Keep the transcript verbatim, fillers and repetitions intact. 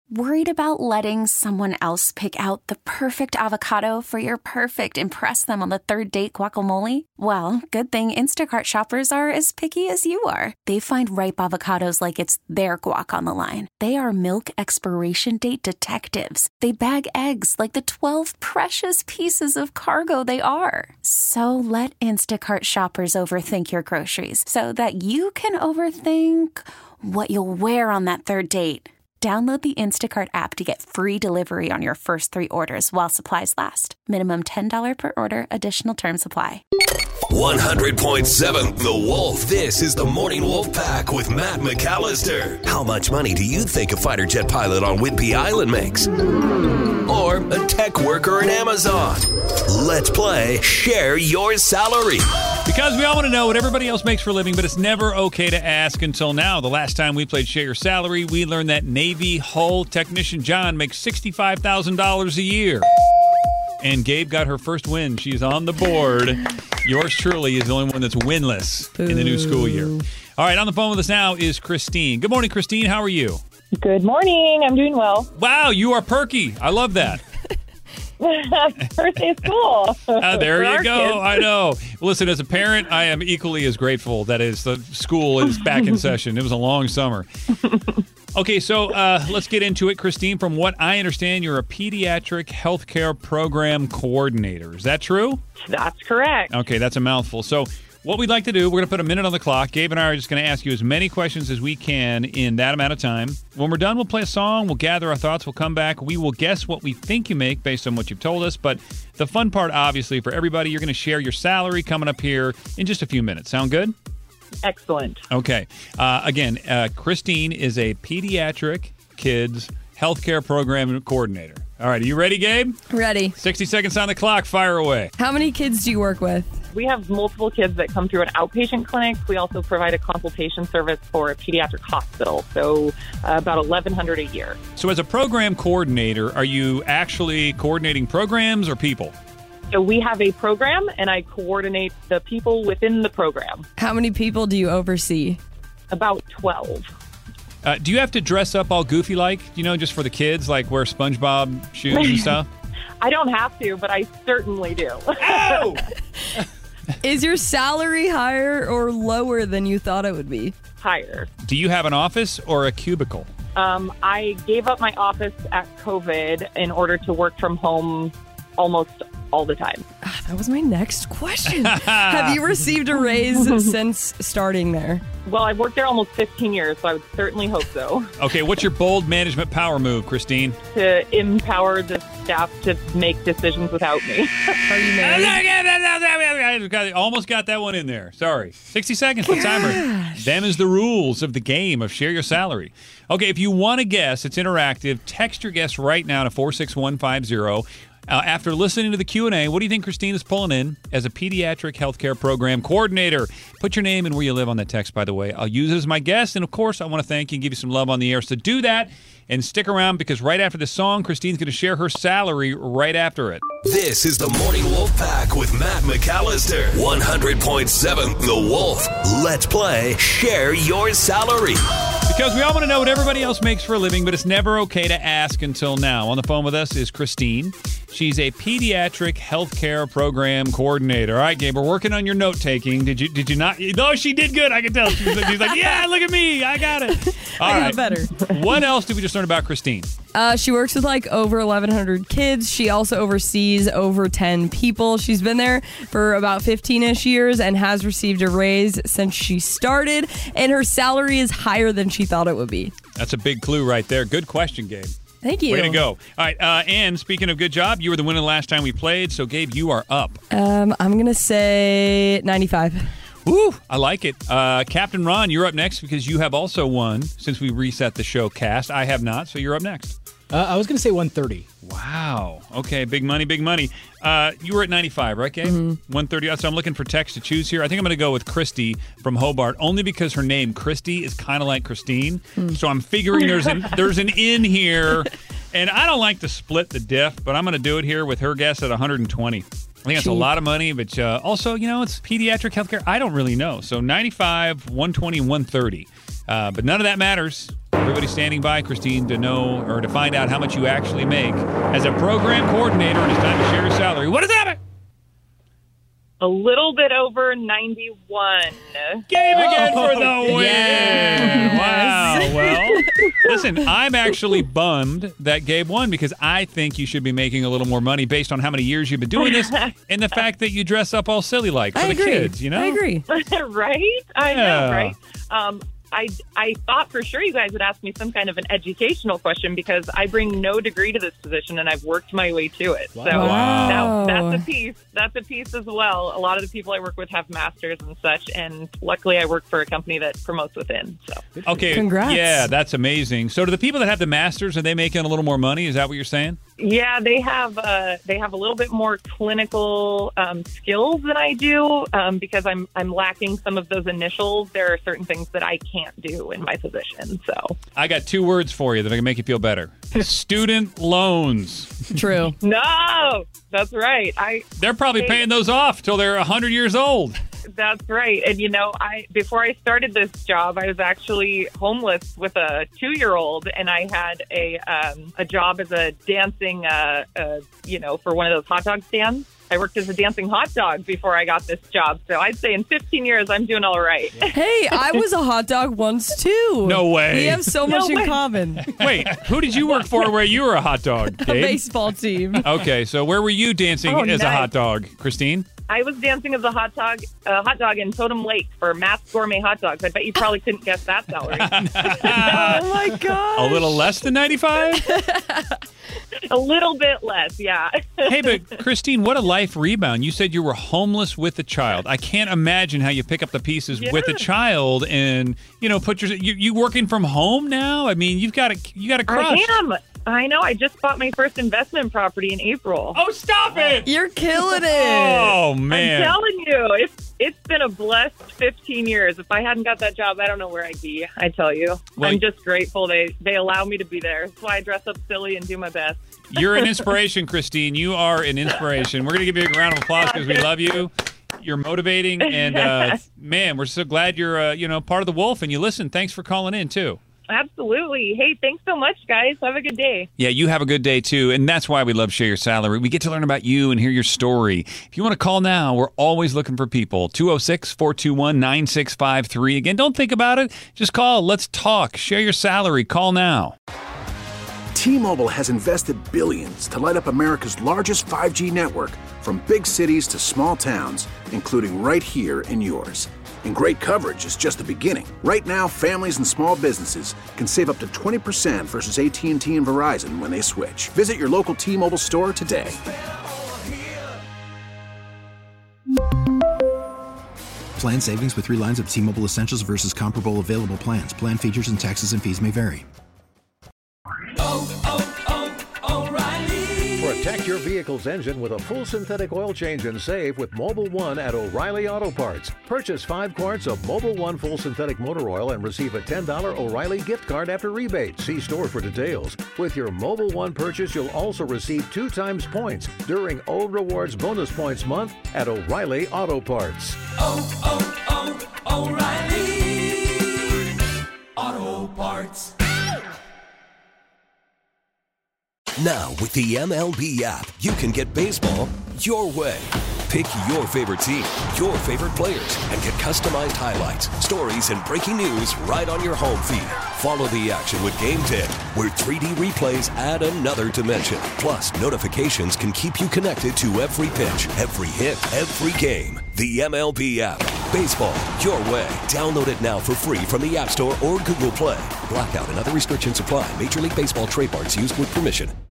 Worried about letting someone else pick out the perfect avocado for your perfect impress them on the third date guacamole? Well, good thing Instacart shoppers are as picky as you are. They find ripe avocados like it's their guac on the line. They are milk expiration date detectives. They bag eggs like the twelve precious pieces of cargo they are. So let Instacart shoppers overthink your groceries so that you can overthink what you'll wear on that third date. Download the Instacart app to get free delivery on your first three orders while supplies last. Minimum ten dollars per order. Additional terms apply. one hundred point seven The Wolf. This is the Morning Wolf Pack with Matt McAllister. How much money do you think a fighter jet pilot on Whidbey Island makes? Or a tech worker in Amazon? Let's play Share Your Salary. Because we all want to know what everybody else makes for a living, but it's never okay to ask until now. The last time we played Share Your Salary, we learned that Navy hull technician John makes sixty-five thousand dollars a year. And Gabe got her first win. She's on the board. Yours truly is the only one that's winless in the new school year. All right, on the phone with us now is Christine. Good morning, Christine. How are you? Good morning. I'm doing well. Wow, you are perky. I love that. First day of school. Uh, there you go. Kids. I know. Listen, as a parent, I am equally as grateful that is the school is back in session. It was a long summer. Okay, so uh, let's get into it, Christine. From what I understand, you're a pediatric healthcare program coordinator. Is that true? That's correct. Okay, that's a mouthful. So what we'd like to do, we're going to put a minute on the clock. Gabe and I are just going to ask you as many questions as we can in that amount of time. When we're done, we'll play a song. We'll gather our thoughts. We'll come back. We will guess what we think you make based on what you've told us. But the fun part, obviously, for everybody, you're going to share your salary coming up here in just a few minutes. Sound good? Excellent. Okay. Uh, again, uh, Christine is a pediatric kids healthcare program coordinator. All right. Are you ready, Gabe? Ready. sixty seconds on the clock. Fire away. How many kids do you work with? We have multiple kids that come through an outpatient clinic. We also provide a consultation service for a pediatric hospital, so uh, about eleven hundred a year. So as a program coordinator, are you actually coordinating programs or people? So we have a program, and I coordinate the people within the program. How many people do you oversee? About twelve. Uh, do you have to dress up all goofy-like, you know, just for the kids, like wear SpongeBob shoes and stuff? I don't have to, but I certainly do. Oh! Is your salary higher or lower than you thought it would be? Higher. Do you have an office or a cubicle? Um, I gave up my office at COVID in order to work from home almost all the time. Ah, that was my next question. Have you received a raise since starting there? Well, I've worked there almost fifteen years, so I would certainly hope so. Okay, what's your bold management power move, Christine? To empower the staff to make decisions without me. Are you married? I almost got that one in there. Sorry. sixty seconds, the timer. Them is the rules of the game of Share Your Salary. Okay, if you want to guess, it's interactive. Text your guess right now to four six one five zero. Uh, after listening to the Q and A, what do you think Christine is pulling in as a pediatric healthcare program coordinator? Put your name and where you live on that text, by the way. I'll use it as my guest. And, of course, I want to thank you and give you some love on the air. So do that and stick around because right after this song, Christine's going to share her salary right after it. This is the Morning Wolf Pack with Matt McAllister. one hundred point seven The Wolf. Let's play Share Your Salary. Because we all want to know what everybody else makes for a living, but it's never okay to ask until now. On the phone with us is Christine. She's a pediatric healthcare program coordinator. All right, Gabe, we're working on your note-taking. Did you Did you not? No, she did good. I can tell. She's like, she's like yeah, look at me. I got it. All I right. got better. What else did we just learn about Christine? Uh, she works with like over eleven hundred kids. She also oversees over ten people. She's been there for about fifteen-ish years and has received a raise since she started. And her salary is higher than she thought it would be. That's a big clue right there. Good question, Gabe. Thank you. Way to go. All right, uh, and speaking of good job, you were the winner last time we played, so Gabe, you are up. Um, I'm going to say ninety-five. Woo, I like it. Uh, Captain Ron, you're up next because you have also won since we reset the show cast. I have not, so you're up next. Uh, I was going to say one thirty. Wow. Okay, big money, big money. Uh, you were at ninety-five, right, Gabe? Mm-hmm. one thirty. So I'm looking for text to choose here. I think I'm going to go with Christy from Hobart, only because her name, Christy, is kind of like Christine. Mm. So I'm figuring there's an, there's an in here. And I don't like to split the diff, but I'm going to do it here with her guess at one hundred twenty. I think that's a lot of money, but uh, also, you know, it's pediatric healthcare. I don't really know. So ninety-five, one twenty, one thirty. Uh, but none of that matters. Everybody standing by, Christine, to know or to find out how much you actually make as a program coordinator, and it's time to share your salary. What is happening? A little bit over ninety-one. Gabe again for the win. Yes. Wow. Well, listen, I'm actually bummed that Gabe won because I think you should be making a little more money based on how many years you've been doing this and the fact that you dress up all silly like for I the agree. kids, you know? I agree. Right? I Yeah. know, right? Um, I, I thought for sure you guys would ask me some kind of an educational question because I bring no degree to this position and I've worked my way to it. So Wow. now that's a piece. That's a piece as well. A lot of the people I work with have masters and such, and luckily I work for a company that promotes within. So Okay. Congrats. Yeah, that's amazing. So do the people that have the masters, are they making a little more money? Is that what you're saying? yeah, they have uh, they have a little bit more clinical um, skills than I do um, because I'm I'm lacking some of those initials. There are certain things that I can't do in my position. So I got two words for you that can make you feel better. Student loans. True. no, that's right. I They're probably paying those off till they're one hundred years old. That's right. And, you know, I before I started this job, I was actually homeless with a two-year-old, and I had a um, a job as a dancing, uh, uh, you know, for one of those hot dog stands. I worked as a dancing hot dog before I got this job. So I'd say in fifteen years, I'm doing all right. Hey, I was a hot dog once too. No way. We have so much No in way. common. Wait, who did you work for where you were a hot dog, A Gabe? baseball team. Okay, so where were you dancing Oh, as a nice. hot dog, Christine? I was dancing as a hot dog, uh, hot dog in Totem Lake for Mass Gourmet Hot Dogs. I bet you probably couldn't guess that salary. Oh my god. A little less than ninety-five? A little bit less, yeah. Hey, but Christine, what a life rebound. You said you were homeless with a child. I can't imagine how you pick up the pieces Yeah. with a child and, you know, put your you, you working from home now? I mean, you've got to you got to crush. I am. I know. I just bought my first investment property in April. Oh, stop it. You're killing it. Oh, man. I'm telling you, it's it's been a blessed fifteen years. If I hadn't got that job, I don't know where I'd be. I tell you, Well, I'm just grateful they they allow me to be there. That's why I dress up silly and do my best. You're an inspiration, Christine. You are an inspiration. We're going to give you a round of applause because we love you. You're motivating, and uh, man, we're so glad you're uh, you know part of the Wolf and you listen. Thanks for calling in too. Absolutely. Hey, thanks so much, guys. Have a good day. Yeah, you have a good day too, and that's why we love Share Your Salary. We get to learn about you and hear your story. If you want to call now, we're always looking for people. two oh six, four two one, nine six five three. Again, don't think about it. Just call. Let's talk. Share your salary. Call now. T-Mobile has invested billions to light up America's largest five G network, from big cities to small towns, including right here in yours. And great coverage is just the beginning. Right now, families and small businesses can save up to twenty percent versus A T and T and Verizon when they switch. Visit your local T-Mobile store today. Plan savings with three lines of T-Mobile Essentials versus comparable available plans. Plan features and taxes and fees may vary. Protect your vehicle's engine with a full synthetic oil change and save with Mobile One at O'Reilly Auto Parts. Purchase five quarts of Mobile One full synthetic motor oil and receive a ten dollars O'Reilly gift card after rebate. See store for details. With your Mobile One purchase, you'll also receive two times points during O Rewards Bonus Points Month at O'Reilly Auto Parts. Oh, oh, oh, O'Reilly Auto Parts. Now, with the M L B app, you can get baseball your way. Pick your favorite team, your favorite players, and get customized highlights, stories, and breaking news right on your home feed. Follow the action with Game Day, where three D replays add another dimension. Plus, notifications can keep you connected to every pitch, every hit, every game. The M L B app. Baseball your way. Download it now for free from the App Store or Google Play. Blackout and other restrictions apply. Major League Baseball trademarks used with permission.